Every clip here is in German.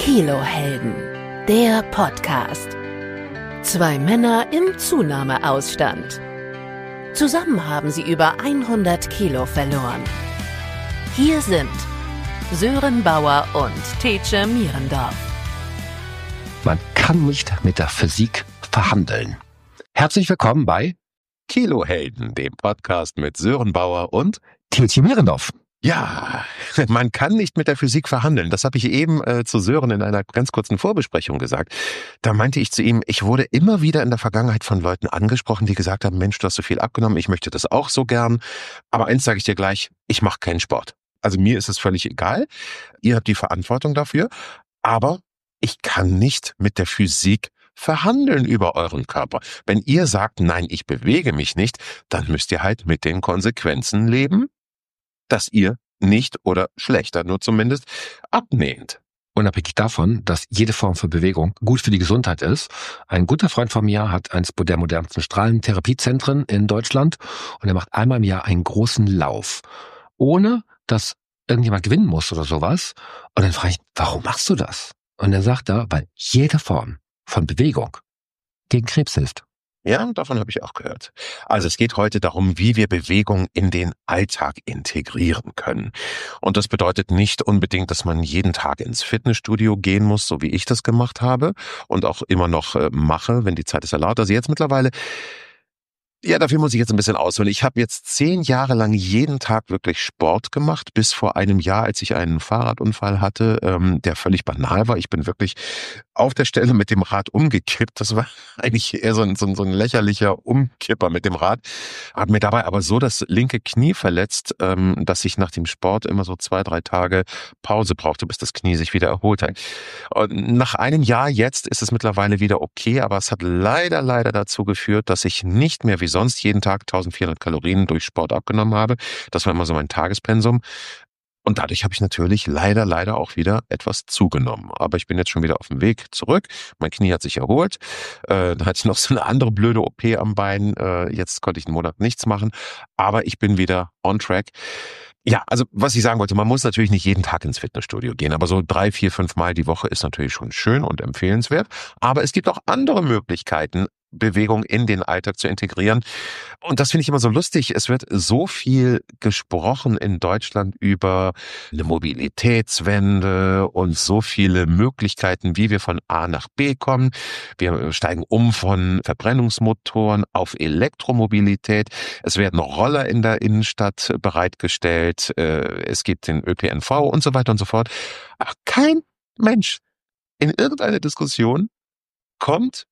Kilohelden, der Podcast. Zwei Männer im Zunahmeausstand. Zusammen haben sie über 100 Kilo verloren. Hier sind Sören Bauer und Teetje Mierendorf. Man kann nicht mit der Physik verhandeln. Herzlich willkommen bei Kilohelden, dem Podcast mit Sören Bauer und Teetje Mierendorf. Ja, man kann nicht mit der Physik verhandeln. Das habe ich eben zu Sören in einer ganz kurzen Vorbesprechung gesagt. Da meinte ich zu ihm, ich wurde immer wieder in der Vergangenheit von Leuten angesprochen, die gesagt haben, Mensch, du hast so viel abgenommen, ich möchte das auch so gern. Aber eins sage ich dir gleich, ich mache keinen Sport. Also mir ist es völlig egal. Ihr habt die Verantwortung dafür. Aber ich kann nicht mit der Physik verhandeln über euren Körper. Wenn ihr sagt, nein, ich bewege mich nicht, dann müsst ihr halt mit den Konsequenzen leben, dass ihr nicht oder schlechter nur zumindest abnehmt. Unabhängig davon, dass jede Form von Bewegung gut für die Gesundheit ist. Ein guter Freund von mir hat eines der modernsten Strahlentherapiezentren in Deutschland und er macht einmal im Jahr einen großen Lauf, ohne dass irgendjemand gewinnen muss oder sowas. Und dann frage ich, warum machst du das? Und dann sagt er, weil jede Form von Bewegung gegen Krebs hilft. Ja, davon habe ich auch gehört. Also es geht heute darum, wie wir Bewegung in den Alltag integrieren können. Und das bedeutet nicht unbedingt, dass man jeden Tag ins Fitnessstudio gehen muss, so wie ich das gemacht habe und auch immer noch mache, wenn die Zeit es erlaubt. Also jetzt mittlerweile, ja, dafür muss ich jetzt ein bisschen ausholen. Ich habe jetzt 10 Jahre lang jeden Tag wirklich Sport gemacht, bis vor einem Jahr, als ich einen Fahrradunfall hatte, der völlig banal war. Ich bin wirklich auf der Stelle mit dem Rad umgekippt. Das war eigentlich eher so ein lächerlicher Umkipper mit dem Rad. Hab mir dabei aber so das linke Knie verletzt, dass ich nach dem Sport immer so 2-3 Tage Pause brauchte, bis das Knie sich wieder erholt hat. Und nach einem Jahr jetzt ist es mittlerweile wieder okay, aber es hat leider dazu geführt, dass ich nicht mehr wie sonst jeden Tag 1400 Kalorien durch Sport abgenommen habe. Das war immer so mein Tagespensum. Und dadurch habe ich natürlich leider auch wieder etwas zugenommen. Aber ich bin jetzt schon wieder auf dem Weg zurück. Mein Knie hat sich erholt. Da hatte ich noch so eine andere blöde OP am Bein. Jetzt konnte ich einen Monat nichts machen. Aber ich bin wieder on track. Ja, also was ich sagen wollte, man muss natürlich nicht jeden Tag ins Fitnessstudio gehen, aber so 3, 4, 5 Mal die Woche ist natürlich schon schön und empfehlenswert. Aber es gibt auch andere Möglichkeiten, Bewegung in den Alltag zu integrieren. Und das finde ich immer so lustig. Es wird so viel gesprochen in Deutschland über eine Mobilitätswende und so viele Möglichkeiten, wie wir von A nach B kommen. Wir steigen um von Verbrennungsmotoren auf Elektromobilität. Es werden Roller in der Innenstadt bereitgestellt. Es gibt den ÖPNV und so weiter und so fort. Aber kein Mensch in irgendeiner Diskussion kommt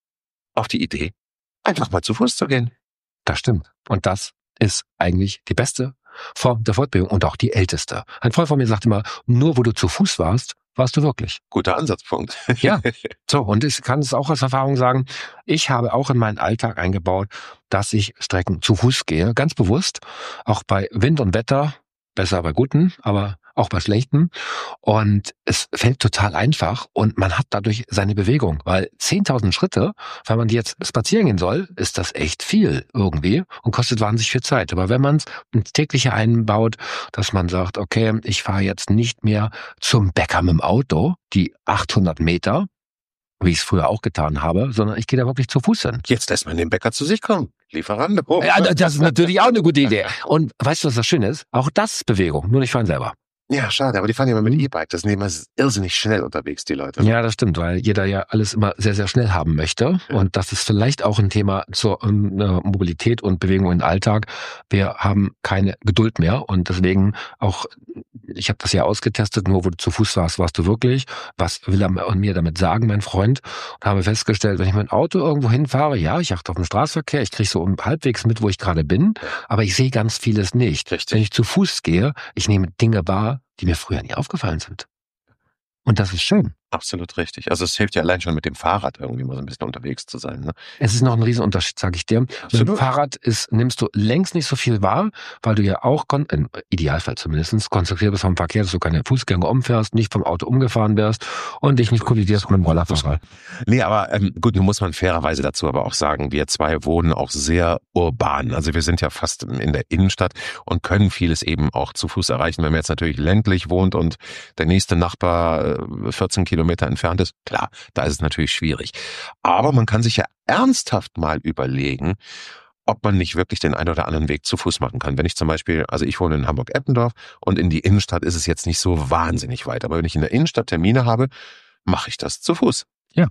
auf die Idee, einfach mal zu Fuß zu gehen. Das stimmt. Und das ist eigentlich die beste Form der Fortbewegung und auch die älteste. Ein Freund von mir sagt immer, nur wo du zu Fuß warst, warst du wirklich. Guter Ansatzpunkt. Ja, so, und ich kann es auch aus Erfahrung sagen, ich habe auch in meinen Alltag eingebaut, dass ich Strecken zu Fuß gehe, ganz bewusst, auch bei Wind und Wetter, besser bei guten, aber auch bei schlechten. Und es fällt total einfach und man hat dadurch seine Bewegung, weil 10.000 Schritte, wenn man jetzt spazieren gehen soll, ist das echt viel irgendwie und kostet wahnsinnig viel Zeit. Aber wenn man es ins tägliche einbaut, dass man sagt, okay, ich fahre jetzt nicht mehr zum Bäcker mit dem Auto, die 800 Meter, wie ich es früher auch getan habe, sondern ich gehe da wirklich zu Fuß hin. Jetzt erstmal in den Bäcker zu sich kommen. Lieferando. Oh. Ja, das ist natürlich auch eine gute Idee. Und weißt du, was das Schöne ist? Auch das ist Bewegung, nur nicht für einen selber. Ja, schade, aber die fahren ja immer mit E-Bike. Das sind immer irrsinnig schnell unterwegs, die Leute. Ja, das stimmt, weil jeder ja alles immer sehr, sehr schnell haben möchte. Ja. Und das ist vielleicht auch ein Thema zur Mobilität und Bewegung im Alltag. Wir haben keine Geduld mehr und deswegen auch, ich habe das ja ausgetestet, nur wo du zu Fuß warst, warst du wirklich. Was will er mir damit sagen, mein Freund? Und habe festgestellt, wenn ich mit dem Auto irgendwo hinfahre, ja, ich achte auf den Straßenverkehr, ich kriege so halbwegs mit, wo ich gerade bin, aber ich sehe ganz vieles nicht. Richtig. Wenn ich zu Fuß gehe, ich nehme Dinge wahr, die mir früher nie aufgefallen sind. Und das ist schön. Absolut richtig. Also es hilft ja allein schon mit dem Fahrrad irgendwie mal so ein bisschen unterwegs zu sein. Ne? Es ist noch ein Riesenunterschied, sage ich dir. Mit dem Fahrrad nimmst du längst nicht so viel wahr, weil du ja auch, im Idealfall zumindest, konzentriert bist vom Verkehr, dass du keine Fußgänger umfährst, nicht vom Auto umgefahren wirst und dich nicht kollidierst mit dem Rollerfahrer. Nee, aber gut, nun muss man fairerweise dazu aber auch sagen, wir zwei wohnen auch sehr urban. Also wir sind ja fast in der Innenstadt und können vieles eben auch zu Fuß erreichen. Wenn man jetzt natürlich ländlich wohnt und der nächste Nachbar 14 Kilometer entfernt ist, klar, da ist es natürlich schwierig. Aber man kann sich ja ernsthaft mal überlegen, ob man nicht wirklich den einen oder anderen Weg zu Fuß machen kann. Wenn ich zum Beispiel, also ich wohne in Hamburg-Eppendorf und in die Innenstadt ist es jetzt nicht so wahnsinnig weit. Aber wenn ich in der Innenstadt Termine habe, mache ich das zu Fuß. Ja.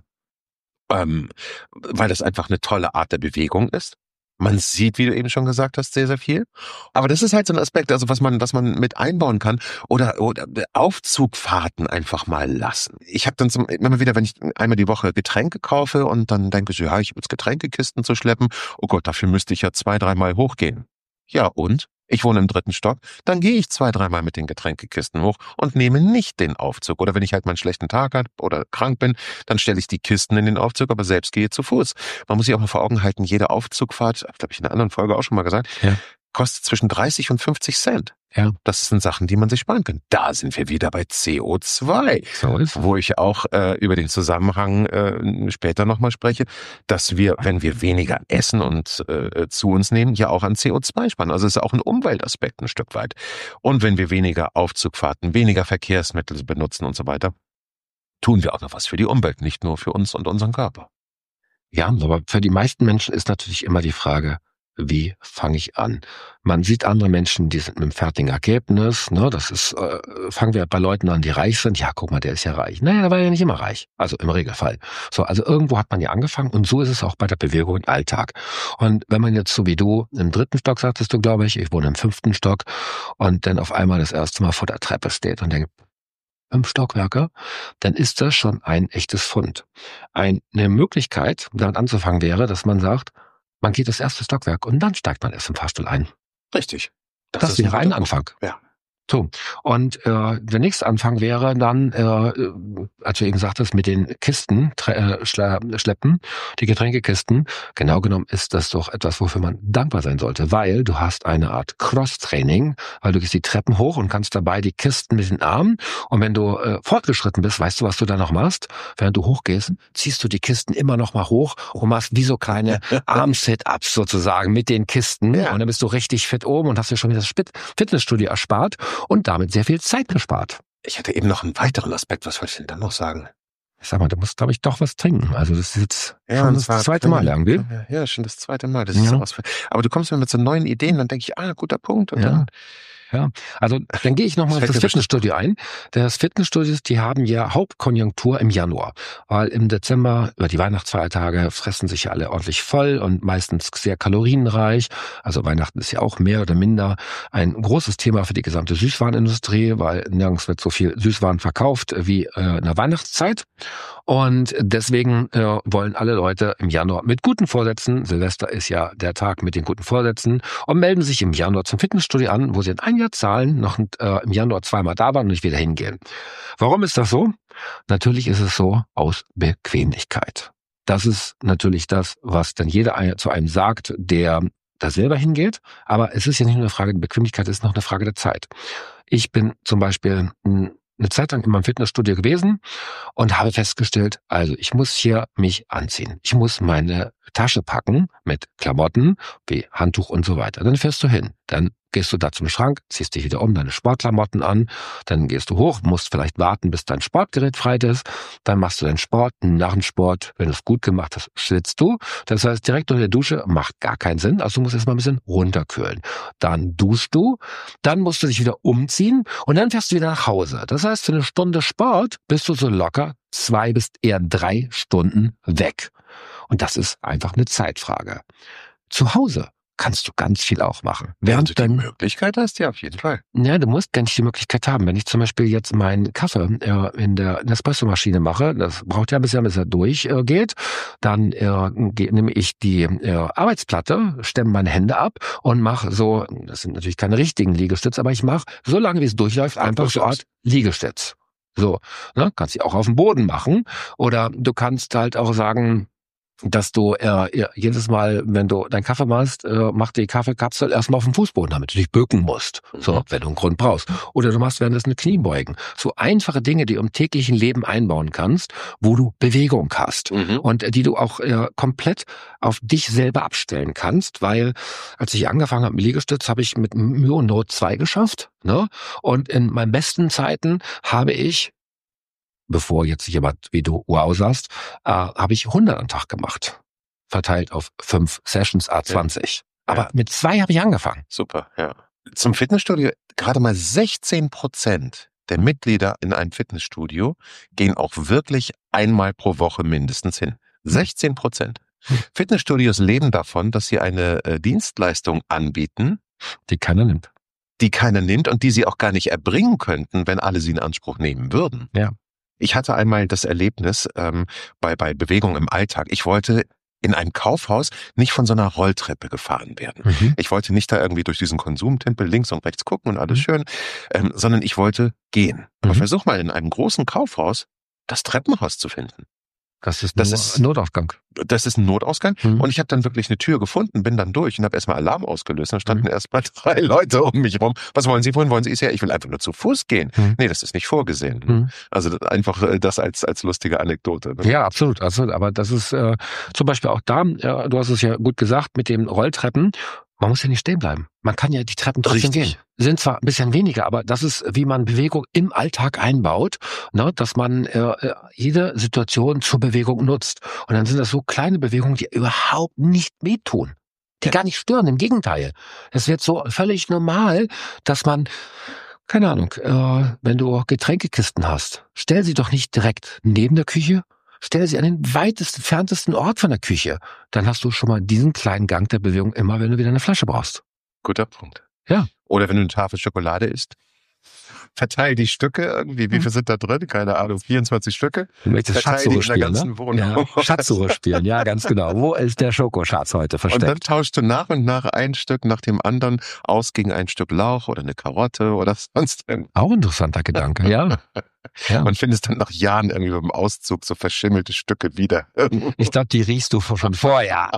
Weil das einfach eine tolle Art der Bewegung ist. Man sieht, wie du eben schon gesagt hast, sehr, sehr viel. Aber das ist halt so ein Aspekt, also was man mit einbauen kann oder Aufzugfahrten einfach mal lassen. Ich habe dann immer wieder, wenn ich einmal die Woche Getränke kaufe und dann denke ich, ja, ich habe jetzt Getränkekisten zu schleppen. Oh Gott, dafür müsste ich ja 2-3 Mal hochgehen. Ja, und? Ich wohne im 3. Stock, dann gehe ich 2-3 Mal mit den Getränkekisten hoch und nehme nicht den Aufzug. Oder wenn ich halt mal einen schlechten Tag habe oder krank bin, dann stelle ich die Kisten in den Aufzug, aber selbst gehe zu Fuß. Man muss sich auch mal vor Augen halten, jede Aufzugfahrt, glaube ich in einer anderen Folge auch schon mal gesagt, kostet zwischen 30 und 50 Cent. Ja. Das sind Sachen, die man sich sparen kann. Da sind wir wieder bei CO2, So ist. wo ich auch über den Zusammenhang später nochmal spreche, dass wir, wenn wir weniger essen und zu uns nehmen, ja auch an CO2 sparen. Also es ist auch ein Umweltaspekt ein Stück weit. Und wenn wir weniger Aufzugfahrten, weniger Verkehrsmittel benutzen und so weiter, tun wir auch noch was für die Umwelt, nicht nur für uns und unseren Körper. Ja, aber für die meisten Menschen ist natürlich immer die Frage, wie fange ich an? Man sieht andere Menschen, die sind mit einem fertigen Ergebnis. Ne? Das ist, fangen wir bei Leuten an, die reich sind. Ja, guck mal, der ist ja reich. Naja, der war ja nicht immer reich. Also im Regelfall. So, also irgendwo hat man ja angefangen und so ist es auch bei der Bewegung im Alltag. Und wenn man jetzt so wie du im 3. Stock, sagtest du, glaube ich wohne im 5. Stock und dann auf einmal das erste Mal vor der Treppe steht und denkt, 5 Stockwerke, dann ist das schon ein echtes Fund. Eine Möglichkeit, damit anzufangen wäre, dass man sagt, man geht das 1. Stockwerk und dann steigt man erst im Fahrstuhl ein. Richtig. Das wäre ein Anfang. Ja. So. Und der nächste Anfang wäre dann, als du eben sagtest, mit den Kisten schleppen, die Getränkekisten. Genau genommen ist das doch etwas, wofür man dankbar sein sollte, weil du hast eine Art Cross-Training, weil du gehst die Treppen hoch und kannst dabei die Kisten mit den Armen. Und wenn du fortgeschritten bist, weißt du, was du da noch machst? Während du hochgehst, ziehst du die Kisten immer noch mal hoch und machst wie so kleine Arm-Sit-Ups sozusagen mit den Kisten. Ja. Und dann bist du richtig fit oben und hast dir schon wieder das Fitnessstudio erspart. Und damit sehr viel Zeit gespart. Ich hatte eben noch einen weiteren Aspekt. Was wollte ich denn dann noch sagen? Ich sag mal, du musst, glaube ich, doch was trinken. Also das ist jetzt schon das zweite Mal irgendwie. Ja, schon das zweite Mal. Das ist sowas. Aber du kommst mir mit so neuen Ideen, dann denke ich, guter Punkt. Und dann Ja, also dann gehe ich nochmal auf das Fitnessstudio ein. Das Fitnessstudios, die haben ja Hauptkonjunktur im Januar, weil im Dezember über die Weihnachtsfeiertage fressen sich ja alle ordentlich voll und meistens sehr kalorienreich. Also Weihnachten ist ja auch mehr oder minder ein großes Thema für die gesamte Süßwarenindustrie, weil nirgends wird so viel Süßwaren verkauft wie in der Weihnachtszeit. Und deswegen wollen alle Leute im Januar mit guten Vorsätzen, Silvester ist ja der Tag mit den guten Vorsätzen, und melden sich im Januar zum Fitnessstudio an, wo sie in ein Jahr zahlen, noch im Januar 2-mal da waren und nicht wieder hingehen. Warum ist das so? Natürlich ist es so aus Bequemlichkeit. Das ist natürlich das, was dann jeder zu einem sagt, der da selber hingeht. Aber es ist ja nicht nur eine Frage der Bequemlichkeit, es ist noch eine Frage der Zeit. Ich bin zum Beispiel eine Zeit lang in meinem Fitnessstudio gewesen und habe festgestellt, also ich muss hier mich anziehen. Ich muss meine Tasche packen mit Klamotten wie Handtuch und so weiter. Dann fährst du hin. Dann gehst du da zum Schrank, ziehst dich wieder um, deine Sportklamotten an. Dann gehst du hoch, musst vielleicht warten, bis dein Sportgerät frei ist. Dann machst du deinen Sport. Nach dem Sport, wenn du es gut gemacht hast, schwitzt du. Das heißt, direkt unter der Dusche macht gar keinen Sinn. Also du musst erstmal ein bisschen runterkühlen. Dann duschst du. Dann musst du dich wieder umziehen. Und dann fährst du wieder nach Hause. Das heißt, für eine Stunde Sport bist du so locker 2 bis eher 3 Stunden weg. Und das ist einfach eine Zeitfrage. Zu Hause kannst du ganz viel auch machen. Während du die Möglichkeit hast, ja, auf jeden Fall. Ja, du musst gar nicht die Möglichkeit haben. Wenn ich zum Beispiel jetzt meinen Kaffee in der Nespresso-Maschine mache, das braucht ja bis er durchgeht, dann nehme ich die Arbeitsplatte, stemme meine Hände ab und mache so, das sind natürlich keine richtigen Liegestütze, aber ich mache, so lange wie es durchläuft, einfach so eine Art Liegestütz. So, ne, kannst du auch auf dem Boden machen. Oder du kannst halt auch sagen, dass du jedes Mal, wenn du deinen Kaffee machst, mach die Kaffeekapsel erstmal auf dem Fußboden, damit du dich bücken musst, so, wenn du einen Grund brauchst. Oder du machst währenddessen eine Kniebeugen. So einfache Dinge, die du im täglichen Leben einbauen kannst, wo du Bewegung hast und die du auch komplett auf dich selber abstellen kannst, weil als ich angefangen habe mit Liegestütz, habe ich mit Mühe und Not 2 geschafft, ne? Und in meinen besten Zeiten habe ich bevor jetzt jemand wie du wow sagst, habe ich 100 am Tag gemacht. Verteilt auf 5 Sessions, 20. Aber mit 2 habe ich angefangen. Super, ja. Zum Fitnessstudio, gerade mal 16% der Mitglieder in einem Fitnessstudio gehen auch wirklich einmal pro Woche mindestens hin. 16%. Fitnessstudios leben davon, dass sie eine Dienstleistung anbieten, die keiner nimmt. Und die sie auch gar nicht erbringen könnten, wenn alle sie in Anspruch nehmen würden. Ja. Ich hatte einmal das Erlebnis bei Bewegung im Alltag. Ich wollte in einem Kaufhaus nicht von so einer Rolltreppe gefahren werden. Ich wollte nicht da irgendwie durch diesen Konsumtempel links und rechts gucken und alles schön, sondern ich wollte gehen. Aber versuch mal in einem großen Kaufhaus das Treppenhaus zu finden. Das ist ein Notausgang. Das ist ein Notausgang. Und ich habe dann wirklich eine Tür gefunden, bin dann durch und habe erstmal Alarm ausgelöst. Dann standen erstmal 3 Leute um mich rum. Was wollen Sie? Wohin wollen Sie? Ich will einfach nur zu Fuß gehen. Nee, das ist nicht vorgesehen. Also einfach das als lustige Anekdote. Ne? Ja, absolut. Aber das ist zum Beispiel auch da, du hast es ja gut gesagt, mit den Rolltreppen. Man muss ja nicht stehen bleiben. Man kann ja die Treppen trotzdem gehen. Sind zwar ein bisschen weniger, aber das ist, wie man Bewegung im Alltag einbaut, ne, dass man jede Situation zur Bewegung nutzt. Und dann sind das so kleine Bewegungen, die überhaupt nicht wehtun. Die gar nicht stören, im Gegenteil. Es wird so völlig normal, dass man, keine Ahnung, wenn du Getränkekisten hast, stell sie doch nicht direkt neben der Küche, stell sie an den entferntesten Ort von der Küche. Dann hast du schon mal diesen kleinen Gang der Bewegung immer, wenn du wieder eine Flasche brauchst. Guter Punkt. Ja. Oder wenn du eine Tafel Schokolade isst, verteil die Stücke irgendwie. Wie viel sind da drin? Keine Ahnung, 24 Stücke. Du möchtest Schatzsuche spielen, ne? Wohnung. Ja, Schatzsuche spielen, ja, ganz genau. Wo ist der Schokoschatz heute versteckt? Und dann tauschst du nach und nach ein Stück nach dem anderen aus gegen ein Stück Lauch oder eine Karotte oder sonst irgendwas. Auch interessanter Gedanke, ja. Ja. Man findest dann nach Jahren irgendwie beim Auszug so verschimmelte Stücke wieder. Ich glaube, die riechst du schon vorher.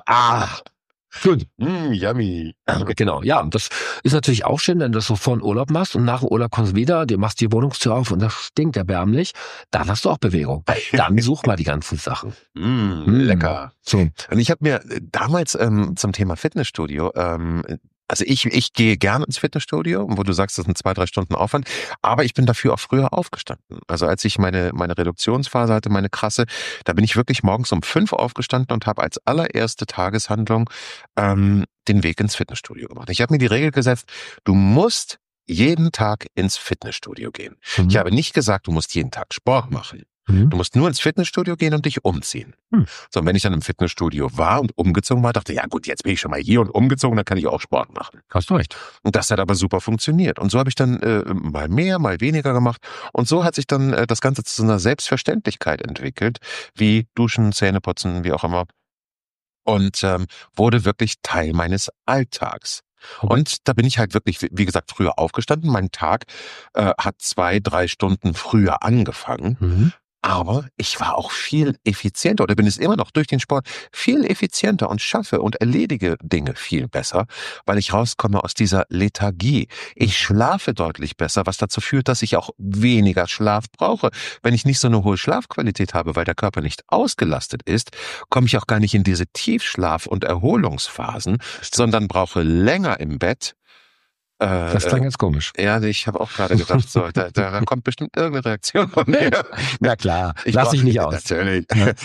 Gut. Yummy. Genau, ja. Und das ist natürlich auch schön, wenn du das so vor dem Urlaub machst und nach dem Urlaub kommst du wieder, du machst die Wohnungstür auf und das stinkt erbärmlich. Dann hast du auch Bewegung. Dann such mal die ganzen Sachen. Lecker. So. Und ich habe mir damals zum Thema Fitnessstudio, also ich gehe gerne ins Fitnessstudio, wo du sagst, das sind 2-3 Stunden Aufwand, aber ich bin dafür auch früher aufgestanden. Also als ich meine Reduktionsphase hatte, meine krasse, da bin ich wirklich morgens um 5 aufgestanden und habe als allererste Tageshandlung den Weg ins Fitnessstudio gemacht. Ich habe mir die Regel gesetzt, du musst jeden Tag ins Fitnessstudio gehen. Ich habe nicht gesagt, du musst jeden Tag Sport machen. Du musst nur ins Fitnessstudio gehen und dich umziehen. So, und wenn ich dann im Fitnessstudio war und umgezogen war, dachte ich, ja gut, jetzt bin ich schon mal hier und umgezogen, dann kann ich auch Sport machen. Hast du recht. Und das hat aber super funktioniert. Und so habe ich dann mal mehr, mal weniger gemacht. Und so hat sich dann das Ganze zu so einer Selbstverständlichkeit entwickelt, wie Duschen, Zähne putzen, wie auch immer. Und wurde wirklich Teil meines Alltags. Und da bin ich halt wirklich, wie gesagt, früher aufgestanden. Mein Tag hat 2-3 Stunden früher angefangen. Aber ich war auch viel effizienter oder bin es immer noch durch den Sport viel effizienter und schaffe und erledige Dinge viel besser, weil ich rauskomme aus dieser Lethargie. Ich schlafe deutlich besser, was dazu führt, dass ich auch weniger Schlaf brauche. Wenn ich nicht so eine hohe Schlafqualität habe, weil der Körper nicht ausgelastet ist, komme ich auch gar nicht in diese Tiefschlaf- und Erholungsphasen, sondern brauche länger im Bett. Das klang jetzt komisch. Ja, ich habe auch gerade gedacht, so, da kommt bestimmt irgendeine Reaktion von mir. Na klar, lass ich nicht aus. Natürlich.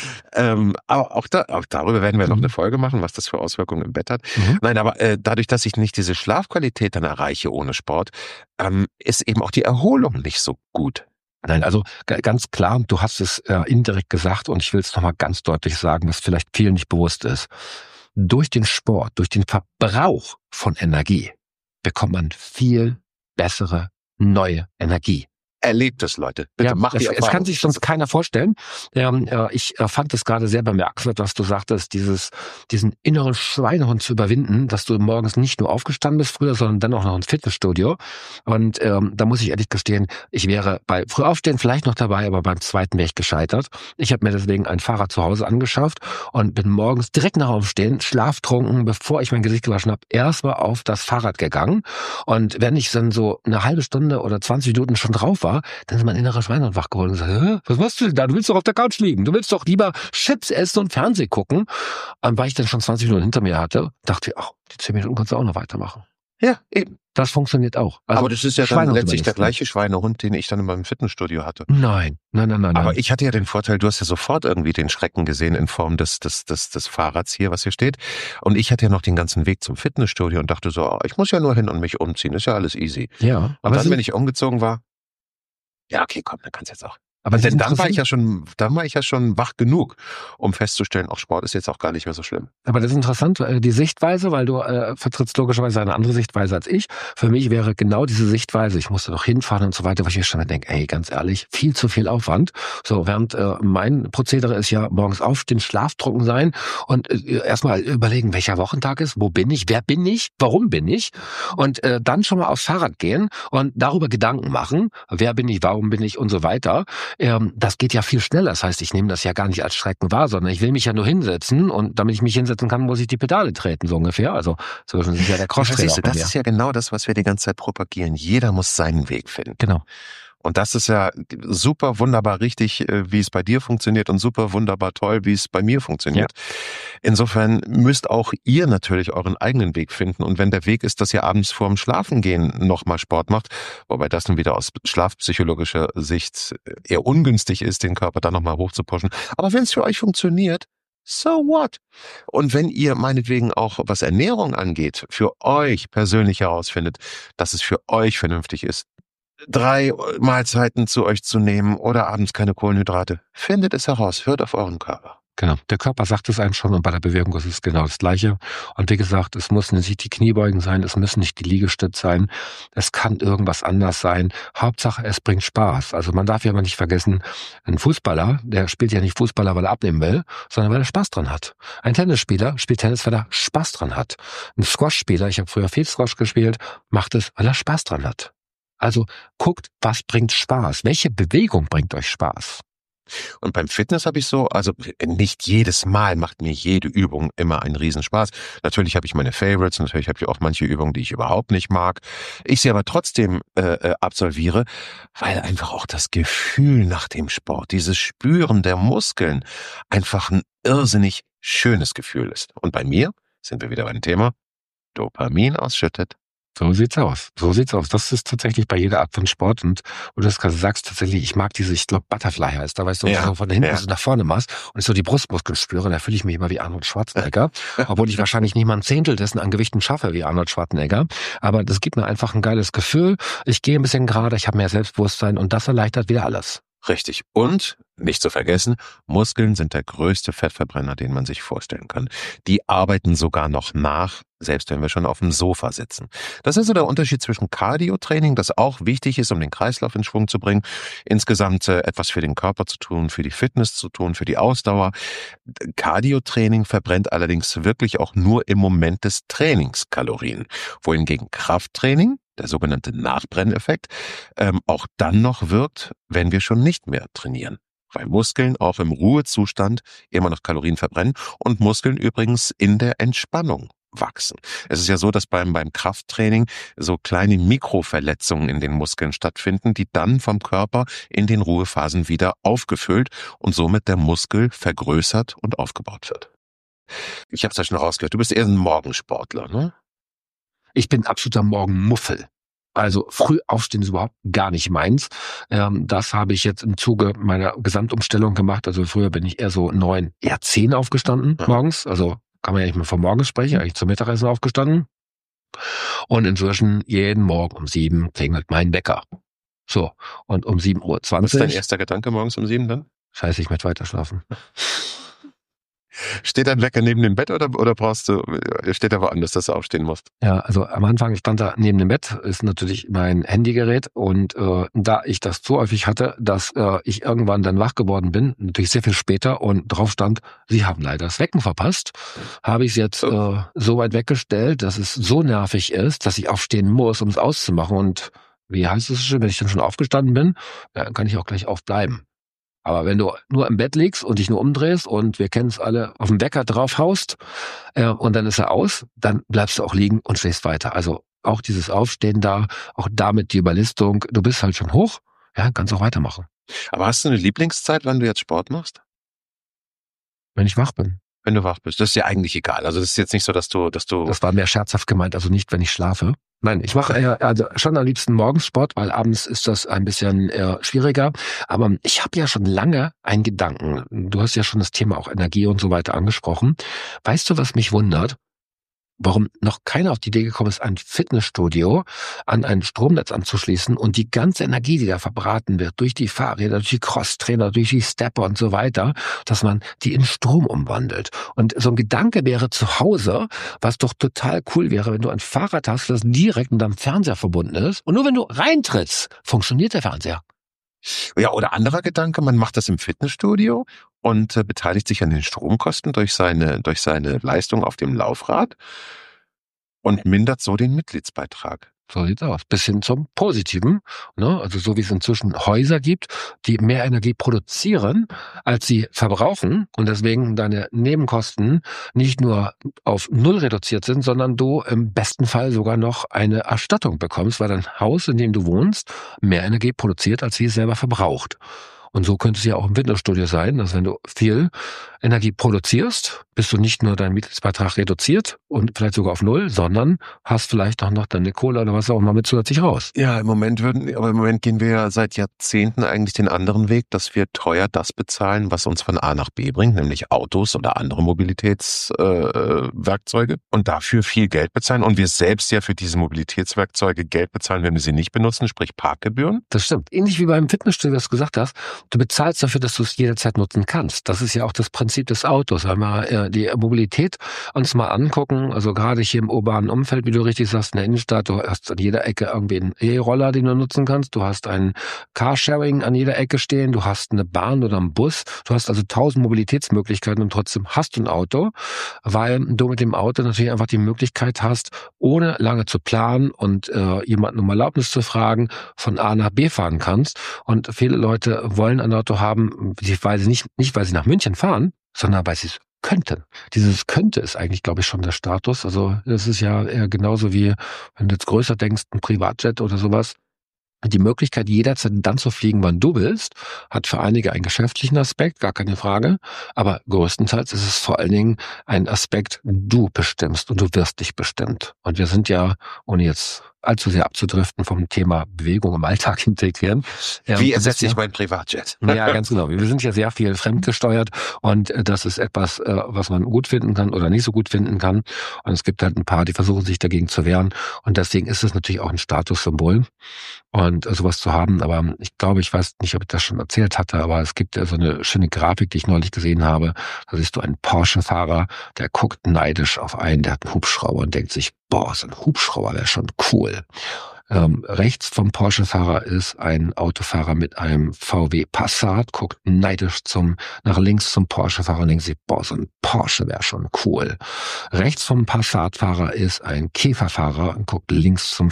Aber auch darüber werden wir noch eine Folge machen, was das für Auswirkungen im Bett hat. Nein, aber dadurch, dass ich nicht diese Schlafqualität dann erreiche ohne Sport, ist eben auch die Erholung nicht so gut. Nein, also ganz klar, du hast es indirekt gesagt und ich will es nochmal ganz deutlich sagen, was vielleicht vielen nicht bewusst ist. Durch den Sport, durch den Verbrauch von Energie bekommt man viel bessere neue Energie. Erlebt es, Leute. Bitte macht die Erfahrung. Es kann sich sonst keiner vorstellen. Ich fand es gerade sehr bemerkenswert, was du sagtest, diesen inneren Schweinehund zu überwinden, dass du morgens nicht nur aufgestanden bist früher, sondern dann auch noch ins Fitnessstudio. Und da muss ich ehrlich gestehen, ich wäre bei Frühaufstehen vielleicht noch dabei, aber beim zweiten wäre ich gescheitert. Ich habe mir deswegen ein Fahrrad zu Hause angeschafft und bin morgens direkt nach Aufstehen, schlaftrunken, bevor ich mein Gesicht gewaschen habe, erstmal auf das Fahrrad gegangen. Und wenn ich dann so eine halbe Stunde oder 20 Minuten schon drauf war, dann ist mein innerer Schweinehund wach geworden und sagt, was machst du denn da? Du willst doch auf der Couch liegen. Du willst doch lieber Chips essen und Fernsehen gucken. Und weil ich dann schon 20 Minuten hinter mir hatte, dachte ich, ach, die 10 Minuten kannst du auch noch weitermachen. Ja, eben. Das funktioniert auch. Also aber das ist ja dann letztlich der gleiche Schweinehund, den ich dann in meinem Fitnessstudio hatte. Nein. Aber ich hatte ja den Vorteil, du hast ja sofort irgendwie den Schrecken gesehen in Form des Fahrrads hier, was hier steht. Und ich hatte ja noch den ganzen Weg zum Fitnessstudio und dachte so, ich muss ja nur hin und mich umziehen, ist ja alles easy. Ja. Und dann, wenn ich umgezogen war, ja, okay, komm, dann kannst du jetzt auch. Aber denn dann war ich ja schon wach genug, um festzustellen, auch Sport ist jetzt auch gar nicht mehr so schlimm. Aber das ist interessant, die Sichtweise, weil du vertrittst logischerweise eine andere Sichtweise als ich. Für mich wäre genau diese Sichtweise, ich musste doch hinfahren und so weiter, weil ich mir schon denke, ey, ganz ehrlich, viel zu viel Aufwand. So, während mein Prozedere ist ja morgens aufstehen, schlaftrunken sein und erstmal überlegen, welcher Wochentag ist, wo bin ich, wer bin ich, warum bin ich und dann schon mal aufs Fahrrad gehen und darüber Gedanken machen, wer bin ich, warum bin ich und so weiter. Das geht ja viel schneller. Das heißt, ich nehme das ja gar nicht als Schrecken wahr, sondern ich will mich ja nur hinsetzen und damit ich mich hinsetzen kann, muss ich die Pedale treten, so ungefähr. Also so ist ja der Crosstrainer. Das ist ja genau das, was wir die ganze Zeit propagieren. Jeder muss seinen Weg finden. Genau. Und das ist ja super wunderbar richtig, wie es bei dir funktioniert und super wunderbar toll, wie es bei mir funktioniert. Ja. Insofern müsst auch ihr natürlich euren eigenen Weg finden. Und wenn der Weg ist, dass ihr abends vorm Schlafengehen nochmal Sport macht, wobei das nun wieder aus schlafpsychologischer Sicht eher ungünstig ist, den Körper dann nochmal hochzupushen. Aber wenn es für euch funktioniert, so what? Und wenn ihr meinetwegen auch, was Ernährung angeht, für euch persönlich herausfindet, dass es für euch vernünftig ist, 3 Mahlzeiten zu euch zu nehmen oder abends keine Kohlenhydrate. Findet es heraus, hört auf euren Körper. Genau, der Körper sagt es einem schon und bei der Bewegung ist es genau das Gleiche. Und wie gesagt, es müssen nicht die Kniebeugen sein, es müssen nicht die Liegestütze sein, es kann irgendwas anders sein. Hauptsache, es bringt Spaß. Also man darf ja immer nicht vergessen, ein Fußballer, der spielt ja nicht Fußballer, weil er abnehmen will, sondern weil er Spaß dran hat. Ein Tennisspieler spielt Tennis, weil er Spaß dran hat. Ein Squash-Spieler, ich habe früher viel Squash gespielt, macht es, weil er Spaß dran hat. Also guckt, was bringt Spaß? Welche Bewegung bringt euch Spaß? Und beim Fitness habe ich so, also nicht jedes Mal macht mir jede Übung immer einen Riesenspaß. Natürlich habe ich meine Favorites, natürlich habe ich auch manche Übungen, die ich überhaupt nicht mag. Ich sie aber trotzdem absolviere, weil einfach auch das Gefühl nach dem Sport, dieses Spüren der Muskeln einfach ein irrsinnig schönes Gefühl ist. Und bei mir sind wir wieder beim Thema Dopamin ausschüttet. So sieht's aus. Das ist tatsächlich bei jeder Art von Sport. Und wo du das gerade sagst, tatsächlich, ich mag diese, ich glaube, Butterfly heißt, da weißt du, so von hinten so nach vorne machst und ich so die Brustmuskeln spüre, da fühle ich mich immer wie Arnold Schwarzenegger. Obwohl ich wahrscheinlich nicht mal ein Zehntel dessen an Gewichten schaffe wie Arnold Schwarzenegger. Aber das gibt mir einfach ein geiles Gefühl. Ich gehe ein bisschen gerade, ich habe mehr Selbstbewusstsein und das erleichtert wieder alles. Richtig. Und, nicht zu vergessen, Muskeln sind der größte Fettverbrenner, den man sich vorstellen kann. Die arbeiten sogar noch nach, selbst wenn wir schon auf dem Sofa sitzen. Das ist also der Unterschied zwischen Cardio-Training, das auch wichtig ist, um den Kreislauf in Schwung zu bringen, insgesamt etwas für den Körper zu tun, für die Fitness zu tun, für die Ausdauer. Cardio-Training verbrennt allerdings wirklich auch nur im Moment des Trainings Kalorien, wohingegen Krafttraining, der sogenannte Nachbrenneffekt, auch dann noch wirkt, wenn wir schon nicht mehr trainieren. Weil Muskeln auch im Ruhezustand immer noch Kalorien verbrennen und Muskeln übrigens in der Entspannung wachsen. Es ist ja so, dass beim Krafttraining so kleine Mikroverletzungen in den Muskeln stattfinden, die dann vom Körper in den Ruhephasen wieder aufgefüllt und somit der Muskel vergrößert und aufgebaut wird. Ich habe es ja schon rausgehört, du bist eher ein Morgensportler, ne? Ich bin absoluter Morgenmuffel. Also früh aufstehen ist überhaupt gar nicht meins. Das habe ich jetzt im Zuge meiner Gesamtumstellung gemacht. Also früher bin ich eher so 9, eher 10 aufgestanden morgens. Also kann man ja nicht mehr vom Morgen sprechen, eigentlich zum Mittagessen aufgestanden. Und inzwischen jeden Morgen um 7 klingelt mein Wecker. So, und um 7:20 Uhr. Was ist dein erster Gedanke morgens um 7 dann? Scheiße, ich möchte weiter schlafen. Steht dein Wecker neben dem Bett oder steht er woanders, dass du aufstehen musst? Ja, also am Anfang stand er neben dem Bett, ist natürlich mein Handygerät und da ich das so häufig hatte, dass ich irgendwann dann wach geworden bin, natürlich sehr viel später und drauf stand, Sie haben leider das Wecken verpasst, habe ich es jetzt so weit weggestellt, dass es so nervig ist, dass ich aufstehen muss, um es auszumachen und wie heißt es schon, wenn ich dann schon aufgestanden bin, dann kann ich auch gleich aufbleiben. Aber wenn du nur im Bett liegst und dich nur umdrehst und wir kennen es alle, auf den Wecker drauf haust und dann ist er aus, dann bleibst du auch liegen und schläfst weiter. Also auch dieses Aufstehen da, auch damit die Überlistung, du bist halt schon hoch, ja, kannst auch weitermachen. Aber hast du eine Lieblingszeit, wann du jetzt Sport machst? Wenn ich wach bin. Wenn du wach bist, das ist ja eigentlich egal. Also das ist jetzt nicht so, dass du... Das war mehr scherzhaft gemeint, also nicht, wenn ich schlafe. Nein, ich mache eher, also schon am liebsten morgens Sport, weil abends ist das ein bisschen schwieriger. Aber ich habe ja schon lange einen Gedanken. Du hast ja schon das Thema auch Energie und so weiter angesprochen. Weißt du, was mich wundert? Warum noch keiner auf die Idee gekommen ist, ein Fitnessstudio an ein Stromnetz anzuschließen und die ganze Energie, die da verbraten wird, durch die Fahrräder, durch die Crosstrainer, durch die Stepper und so weiter, dass man die in Strom umwandelt. Und so ein Gedanke wäre zu Hause, was doch total cool wäre, wenn du ein Fahrrad hast, das direkt mit deinem Fernseher verbunden ist. Und nur wenn du reintrittst, funktioniert der Fernseher. Ja, oder anderer Gedanke, man macht das im Fitnessstudio und beteiligt sich an den Stromkosten durch seine Leistung auf dem Laufrad und mindert so den Mitgliedsbeitrag. So sieht's aus. Bis hin zum Positiven, ne? Also so wie es inzwischen Häuser gibt, die mehr Energie produzieren, als sie verbrauchen und deswegen deine Nebenkosten nicht nur auf 0 reduziert sind, sondern du im besten Fall sogar noch eine Erstattung bekommst, weil dein Haus, in dem du wohnst, mehr Energie produziert, als sie es selber verbraucht. Und so könnte es ja auch im Fitnessstudio sein, dass wenn du viel Energie produzierst, bist du nicht nur deinen Mitgliedsbeitrag reduziert und vielleicht sogar auf 0, sondern hast vielleicht auch noch deine Kohle oder was auch immer mit zusätzlich raus. Ja, im Moment gehen wir ja seit Jahrzehnten eigentlich den anderen Weg, dass wir teuer das bezahlen, was uns von A nach B bringt, nämlich Autos oder andere Mobilitätswerkzeuge und dafür viel Geld bezahlen und wir selbst ja für diese Mobilitätswerkzeuge Geld bezahlen, wenn wir sie nicht benutzen, sprich Parkgebühren. Das stimmt. Ähnlich wie beim Fitnessstudio, was du gesagt hast. Du bezahlst dafür, dass du es jederzeit nutzen kannst. Das ist ja auch das Prinzip des Autos. Wenn wir die Mobilität uns mal angucken, also gerade hier im urbanen Umfeld, wie du richtig sagst, in der Innenstadt, du hast an jeder Ecke irgendwie einen E-Roller, den du nutzen kannst. Du hast ein Carsharing an jeder Ecke stehen. Du hast eine Bahn oder einen Bus. Du hast also 1000 Mobilitätsmöglichkeiten und trotzdem hast du ein Auto, weil du mit dem Auto natürlich einfach die Möglichkeit hast, ohne lange zu planen und jemanden um Erlaubnis zu fragen, von A nach B fahren kannst. Und viele Leute wollen ein Auto haben, weil sie nicht weil sie nach München fahren, sondern weil sie es könnten. Dieses könnte ist eigentlich, glaube ich, schon der Status. Also das ist ja eher genauso wie, wenn du jetzt größer denkst, ein Privatjet oder sowas. Die Möglichkeit, jederzeit dann zu fliegen, wann du willst, hat für einige einen geschäftlichen Aspekt, gar keine Frage. Aber größtenteils ist es vor allen Dingen ein Aspekt, du bestimmst und du wirst dich bestimmt. Und wir sind ja, ohne jetzt allzu sehr abzudriften vom Thema Bewegung im Alltag integrieren. Wie ersetzt sich mein Privatjet? Ja, ganz genau. Wir sind ja sehr viel fremdgesteuert und das ist etwas, was man gut finden kann oder nicht so gut finden kann. Und es gibt halt ein paar, die versuchen sich dagegen zu wehren. Und deswegen ist es natürlich auch ein Statussymbol und sowas zu haben. Aber ich glaube, ich weiß nicht, ob ich das schon erzählt hatte, aber es gibt ja so eine schöne Grafik, die ich neulich gesehen habe. Da siehst du einen Porsche-Fahrer, der guckt neidisch auf einen, der hat einen Hubschrauber und denkt sich, boah, so ein Hubschrauber wäre schon cool. Rechts vom Porsche-Fahrer ist ein Autofahrer mit einem VW Passat, guckt neidisch nach links zum Porsche-Fahrer und denkt sich, boah, so ein Porsche wäre schon cool. Rechts vom Passat-Fahrer ist ein Käferfahrer und guckt links zum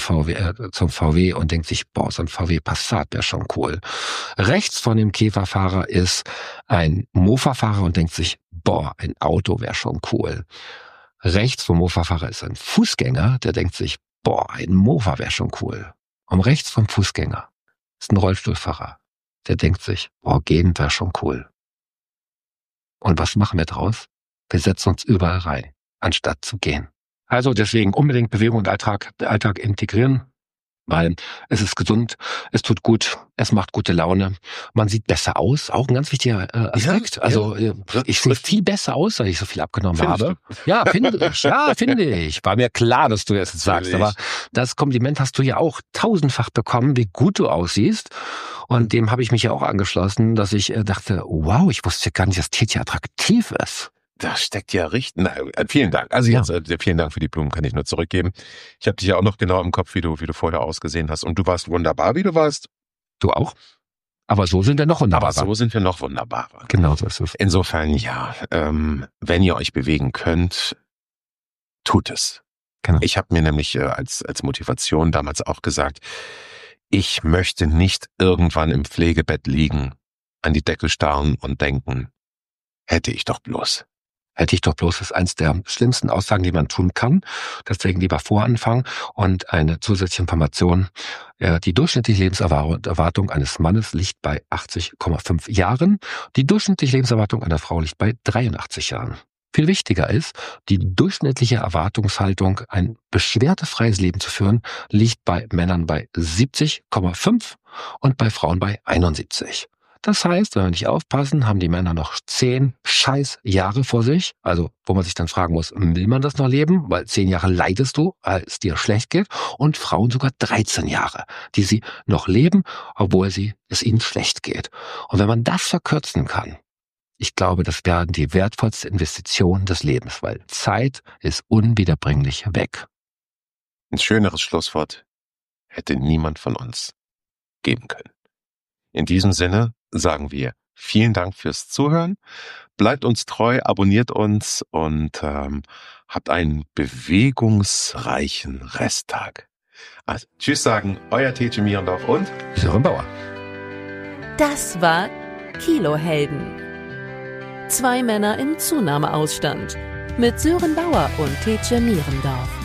VW und denkt sich, boah, so ein VW Passat wäre schon cool. Rechts von dem Käferfahrer ist ein Mofa-Fahrer und denkt sich, boah, ein Auto wäre schon cool. Rechts vom Mofa-Fahrer ist ein Fußgänger, der denkt sich, boah, ein Mofa wäre schon cool. Und rechts vom Fußgänger ist ein Rollstuhlfahrer, der denkt sich, boah, gehen wäre schon cool. Und was machen wir draus? Wir setzen uns überall rein, anstatt zu gehen. Also deswegen unbedingt Bewegung und Alltag integrieren, weil es ist gesund, es tut gut, es macht gute Laune, man sieht besser aus, auch ein ganz wichtiger Aspekt. Ich sehe viel besser aus, weil ich so viel abgenommen habe. Ja, finde ich. War mir klar, dass du das jetzt sagst, aber das Kompliment hast du ja auch tausendfach bekommen, wie gut du aussiehst. Und dem habe ich mich ja auch angeschlossen, dass ich dachte, wow, ich wusste gar nicht, dass Titi attraktiv ist. Das steckt ja richtig. Nein, vielen Dank. Also jetzt, vielen Dank für die Blumen, kann ich nur zurückgeben. Ich habe dich ja auch noch genau im Kopf, wie du vorher ausgesehen hast. Und du warst wunderbar, wie du warst. Du auch? Aber so sind wir noch wunderbarer. Genau so ist es. Insofern, ja, wenn ihr euch bewegen könnt, tut es. Genau. Ich habe mir nämlich als Motivation damals auch gesagt, ich möchte nicht irgendwann im Pflegebett liegen, an die Decke starren und denken, hätte ich doch bloß. Hätte ich doch bloß, ist eins der schlimmsten Aussagen, die man tun kann. Deswegen lieber voranfangen. Und eine zusätzliche Information. Die durchschnittliche Lebenserwartung eines Mannes liegt bei 80,5 Jahren. Die durchschnittliche Lebenserwartung einer Frau liegt bei 83 Jahren. Viel wichtiger ist, die durchschnittliche Erwartungshaltung, ein beschwerdefreies Leben zu führen, liegt bei Männern bei 70,5 und bei Frauen bei 71. Das heißt, wenn wir nicht aufpassen, haben die Männer noch 10 Scheißjahre vor sich, also wo man sich dann fragen muss, will man das noch leben? Weil 10 Jahre leidest du, als es dir schlecht geht, und Frauen sogar 13 Jahre, die sie noch leben, obwohl es ihnen schlecht geht. Und wenn man das verkürzen kann, ich glaube, das wäre die wertvollste Investition des Lebens, weil Zeit ist unwiederbringlich weg. Ein schöneres Schlusswort hätte niemand von uns geben können. In diesem Sinne sagen wir vielen Dank fürs Zuhören. Bleibt uns treu, abonniert uns und habt einen bewegungsreichen Resttag. Also, tschüss sagen, euer T.J. Mierendorf und Sören Bauer. Das war Kilohelden. 2 Männer im Zunahmeausstand mit Sören Bauer und T.J. Mierendorf.